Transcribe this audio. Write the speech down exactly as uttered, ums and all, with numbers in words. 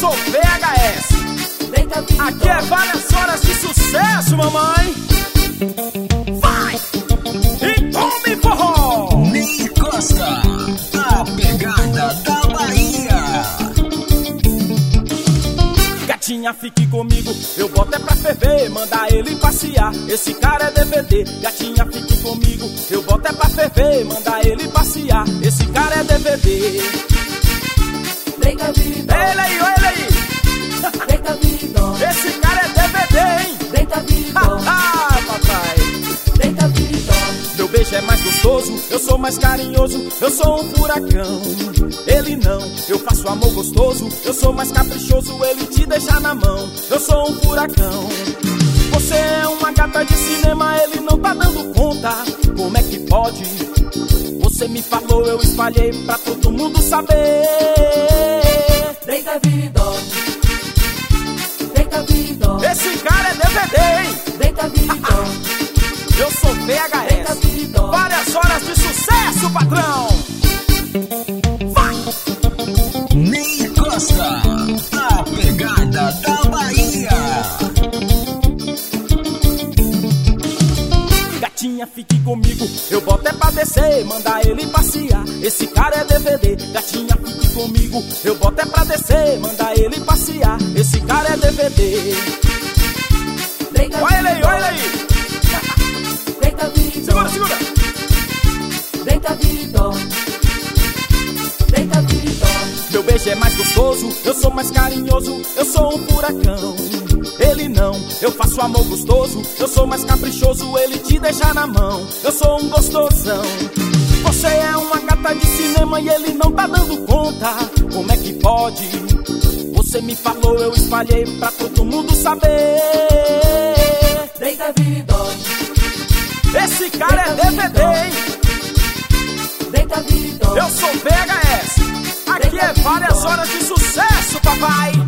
sou V H S. Aqui é várias horas de sucesso, mamãe. Vai! E tome forró! Ney Costa, a pegada da Bahia. Gatinha, fique comigo, eu boto é pra ferver, manda ele passear, esse cara é D V D. Gatinha, fique comigo, eu boto é pra ferver, manda ele passear, esse cara é D V D. Breca vida, Ele aí, ele aí. breca vida, Esse cara é D V D, hein? breca vida, Ah, papai. breca vida. Meu beijo é mais gostoso, eu sou mais carinhoso, eu sou um furacão. Ele não, eu faço amor gostoso, eu sou mais caprichoso, ele te deixa na mão. Eu sou um furacão. Você é uma gata de cinema, ele não tá dando conta. Como é que pode? Você me falou, eu espalhei pra todo mundo saber. Breca vida, breca vida, Esse cara é D V D, hein? breca vida, Eu sou V H breca S. vida. Várias horas de sucesso, patrão. Vai! Ney Costa, a pegada da Bahia. Gatinha, fique comigo, eu boto é pra descer, manda ele passear, esse cara é D V D. Gatinha, fique comigo, eu boto é pra descer, manda ele passear, esse cara é D V D. Breca Olha ele aí, vida, olha ele aí. breca vida, Segura, segura. breca vida, breca vida. Meu beijo é mais gostoso, eu sou mais carinhoso, eu sou um furacão. Ele não, eu faço amor gostoso, eu sou mais caprichoso, ele te deixa na mão. Eu sou um gostosão. Você é uma gata de cinema e ele não tá dando conta. Como é que pode? Você me falou, eu espalhei pra todo mundo saber. Breca vida, Esse cara é D V D, hein? breca vida, Eu sou V H S. Aqui é várias horas de sucesso, papai.